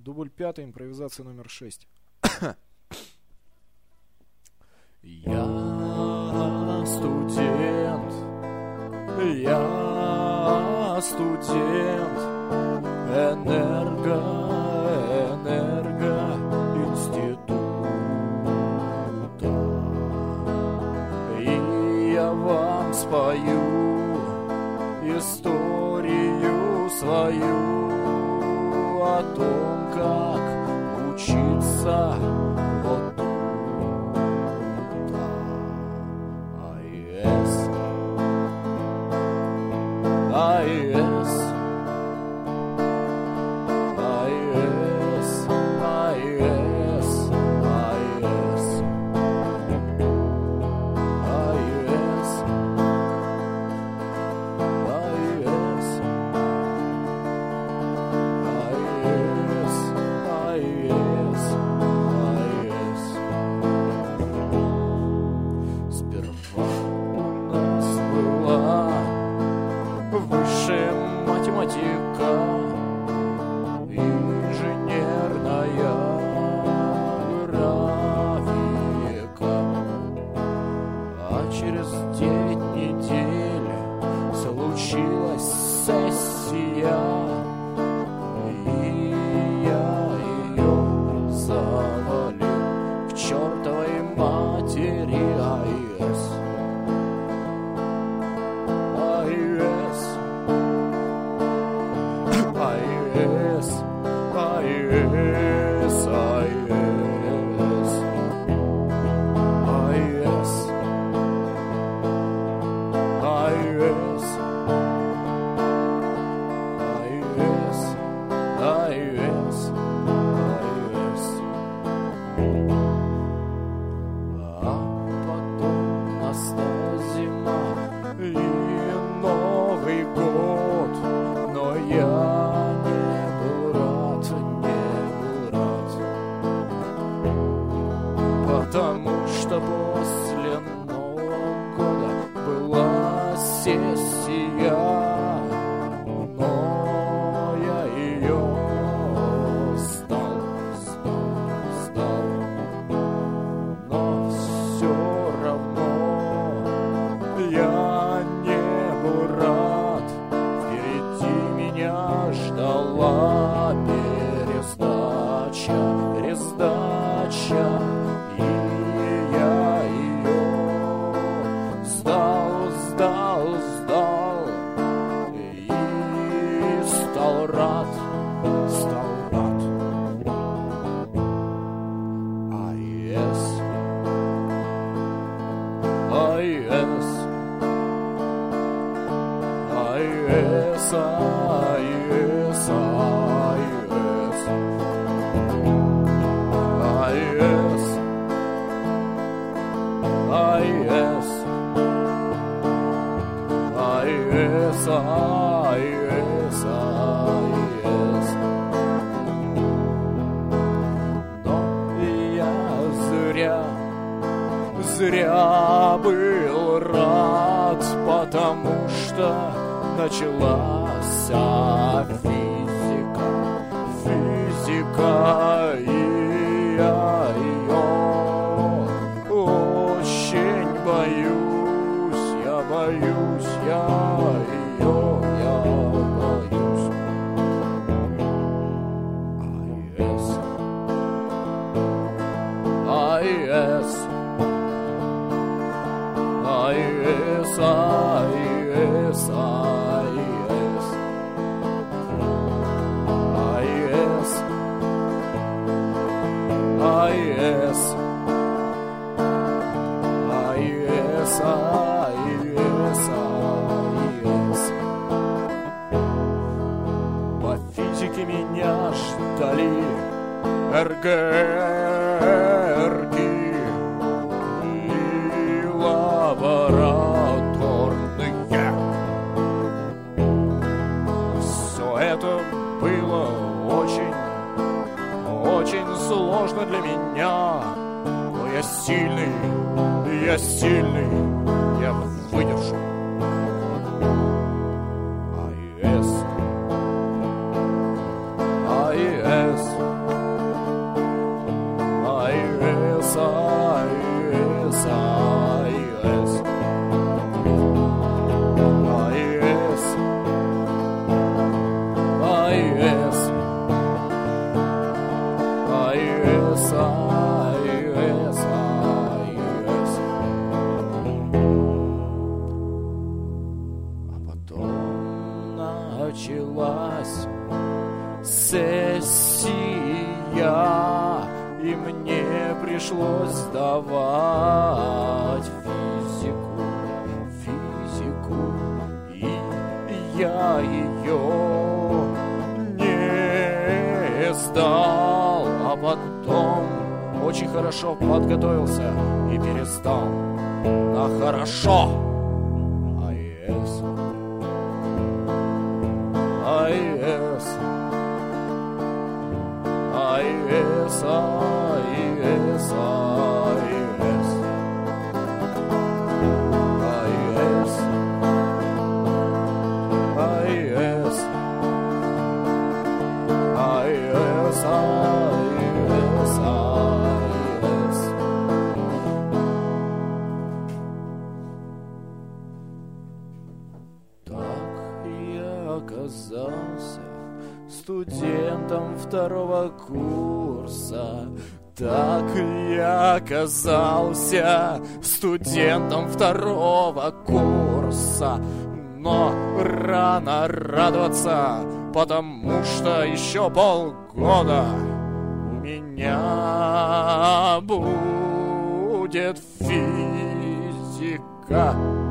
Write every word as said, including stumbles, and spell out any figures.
Дубль пятый, импровизация номер шесть. Я студент, я студент, энерго, энерго института. И я вам спою историю свою о том, как учиться вот тут. АИС, АИС, АИС, АИС, АИС, АИС, АИС, АИС, АИС. Сперва у нас была высшая математика, инженерная графика, а через девять недель случилась сессия, и я ее завалил к чертовой матери. АИС, АИС, АИС, АИС, АИС, АИС, АИС, АИС, АИС, АИС. А потом настала зима и Новый год, но я не был рад, не был рад, потому что после Нового года была сессия, но я ее сдал, сдал, сдал. Но все равно я не был рад. Впереди меня ждала пересдача, пересдача, и я ее сдал, сдал, сдал, и стал рад, стал рад. АИС, АИС, АИС, АИС, АИС, АИС, АИС, АИС, АИС, АИС. Но я зря, зря был рад, потому что началась физика, физика, и я ее очень боюсь, я боюсь, я ее, я боюсь. АИС, АИС, АИС, АИС, АИС, АИС, АИС, АИС, АИС. По физике меня ждали РГРки и лабораторные. Все это было очень, очень сложно для меня, но я сильный, я сильный, я выдержу. АИС, АИС, ай-эс, ай-эс, ай-эс, ай-эс, ай-эс, ай-эс, ай-эс, ай-эс. А потом началась сессия, и мне пришлось сдавать физику, физику, и я ее не сдал, а потом очень хорошо подготовился и перестал на хорошо. ай-эс, ай-эс, ай-эс, ай-эс, ай-эс, ай-эс, ай-эс, ай-эс, ай-эс, ай-эс. Так я оказался студентом второго курса. Так я оказался студентом второго курса. Но рано радоваться, потому что еще полгода у меня будет физика.